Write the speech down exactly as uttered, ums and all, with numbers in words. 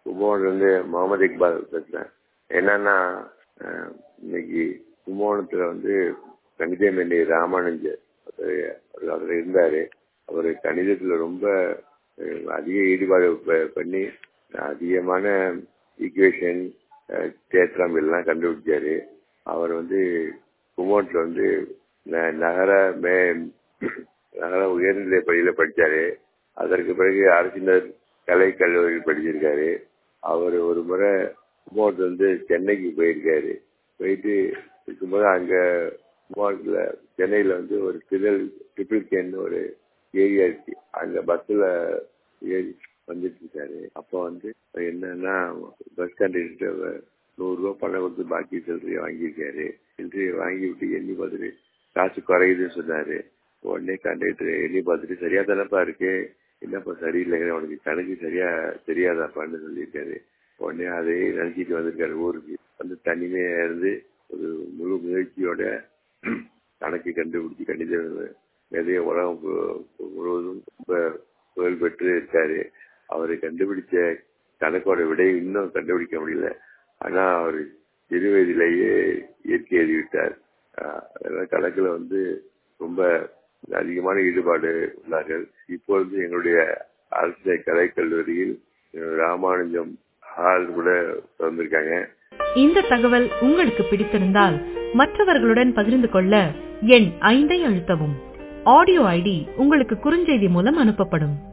கும்பகோணத்துல இருந்து முகமது இக்பால் பேசுறேன். என்னன்னா அஹ், இன்னைக்கு கும்பகோணத்துல வந்து கணிதமேனி ராமானுஜர் அவர் அதுல இருந்தாரு. அவர் கணிதத்துல ரொம்ப அஹ், அதிக ஈடுபாடு ப- பண்ணி அதிகமான ஈக்குவேஷன் தேற்றம் எல்லாம் கண்டுபிடிச்சாரு. அவர் வந்து கும்பகோணத்துல வந்து ந- நகர மே நகர உயர்நிலை பள்ளியில படிச்சாரு. அதற்கு பிறகு அரசினர் கலை கல்லூரியில் படிச்சிருக்காரு. அவர் ஒரு முறை கும்பகோணத்துல வந்து சென்னைக்கு போயிருக்காரு. போயிட்டு இருக்கும்போது அங்க கும்பகோணத்துல சென்னையில வந்து ஒரு திரள் ட்ரிபிள் கேன்னு ஒரு ஏரியா இருக்கு. அங்க பஸ்ல ஏறி வந்துட்டு இருக்காரு. அப்போ வந்து என்னன்னா பஸ் கண்டக்டர் நூறு ரூபாய் பணம் கொடுத்து பாக்கி சில்லறையை வாங்கியிருக்காரு. சில்லறையை வாங்கி விட்டு எண்ணி பார்த்துட்டு காசு குறையுதுன்னு சொன்னாரு. உடனே கண்டக்டர் எண்ணி பார்த்துட்டு சரியா தானப்பா இருக்கு, என்னப்பா சரியில்லைங்க, உனக்கு கணக்கு சரியா தெரியாதாப்பான்னு சொல்லியிருக்காரு. உடனே அதையே நினைச்சிட்டு வந்திருக்காரு ஊருக்கு. வந்து தனிமையா இருந்து ஒரு முழு முயற்சியோட கணக்கு கண்டுபிடிச்சு கணித நிறைய உலகம் மு- முழுவதும் ரொம்ப புகழ் பெற்று இருக்காரு. அவரு கண்டுபிடிச்ச கணக்கோட விடை இன்னும் கண்டுபிடிக்க முடியல. ஆனா அவர் சிறு வயதிலேயே இயற்கை எழுதிவிட்டார். ஆஹ் அதனால கணக்குல வந்து ரொம்ப அதிகமான ஈடுபாடு உள்ளார்கள். இப்பொழுது எங்களுடைய அரசு கலைக்கல்லூரியில் ராமானுஜம் ஹால் கூட திறந்திருக்காங்க. இந்த தகவல் உங்களுக்கு பிடித்திருந்தால் மற்றவர்களுடன் பகிர்ந்து கொள்ள எண் ஐந்தை அழுத்தவும். ஆடியோ ஐடி உங்களுக்கு குறுஞ்செய்தி மூலம் அனுப்பப்படும்.